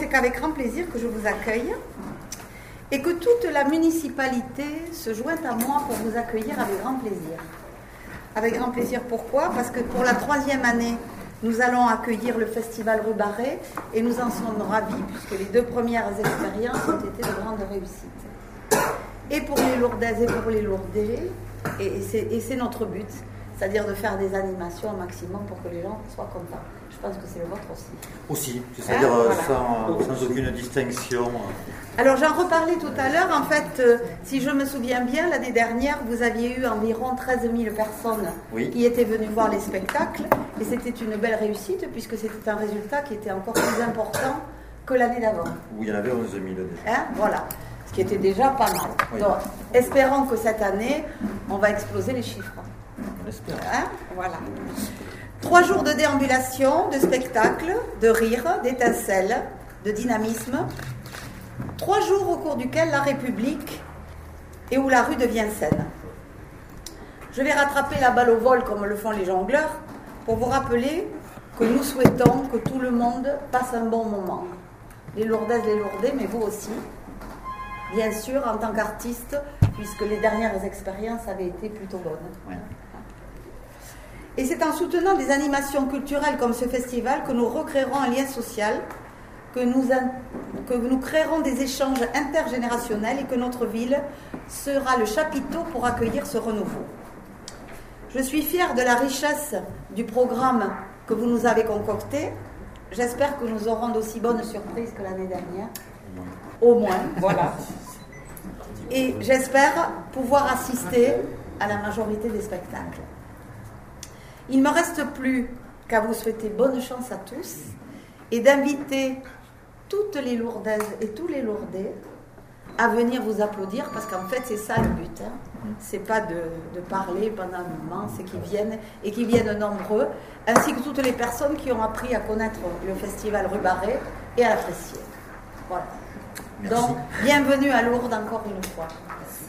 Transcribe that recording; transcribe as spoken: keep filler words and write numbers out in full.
c'est qu'avec grand plaisir que je vous accueille et que toute la municipalité se joint à moi pour vous accueillir avec grand plaisir. Avec grand plaisir, pourquoi? Parce que pour la troisième année, nous allons accueillir le Festival Rue Barré et nous en sommes ravis puisque les deux premières expériences ont été de grande réussite. Et pour les Lourdaises et pour les Lourdais, et c'est notre but, c'est-à-dire de faire des animations au maximum pour que les gens soient contents. Je pense que c'est le vôtre aussi. Aussi, c'est-à-dire hein, voilà. sans, sans aucune distinction. Alors j'en reparlais tout à l'heure, en fait, euh, si je me souviens bien, l'année dernière, vous aviez eu environ treize mille personnes oui. qui étaient venues voir les spectacles, et c'était une belle réussite, puisque c'était un résultat qui était encore plus important que l'année d'avant. Oui, il y en avait onze mille déjà. Hein, voilà, ce qui était déjà pas mal. Oui. Donc, espérons que cette année, on va exploser les chiffres. On espère. Hein, voilà. Trois jours de déambulation, de spectacles, de rires, d'étincelles, de dynamisme. Trois jours au cours duquel la République et où la rue devient scène. Je vais rattraper la balle au vol comme le font les jongleurs pour vous rappeler que nous souhaitons que tout le monde passe un bon moment. Les Lourdaises, les Lourdais, mais vous aussi. Bien sûr, en tant qu'artiste, puisque les dernières expériences avaient été plutôt bonnes. Ouais. Et c'est en soutenant des animations culturelles comme ce festival que nous recréerons un lien social, que nous, que nous créerons des échanges intergénérationnels et que notre ville sera le chapiteau pour accueillir ce renouveau. Je suis fière de la richesse du programme que vous nous avez concocté. J'espère que nous aurons d'aussi bonnes surprises que l'année dernière. Au moins, voilà. Et j'espère pouvoir assister à la majorité des spectacles. Il ne me reste plus qu'à vous souhaiter bonne chance à tous et d'inviter toutes les Lourdaises et tous les Lourdais à venir vous applaudir parce qu'en fait c'est ça le but. Hein. C'est pas de, de parler pendant un moment, c'est qu'ils viennent et qu'ils viennent nombreux, ainsi que toutes les personnes qui ont appris à connaître le festival Rue Barré et à l'apprécier. Voilà. Merci. Donc, bienvenue à Lourdes encore une fois.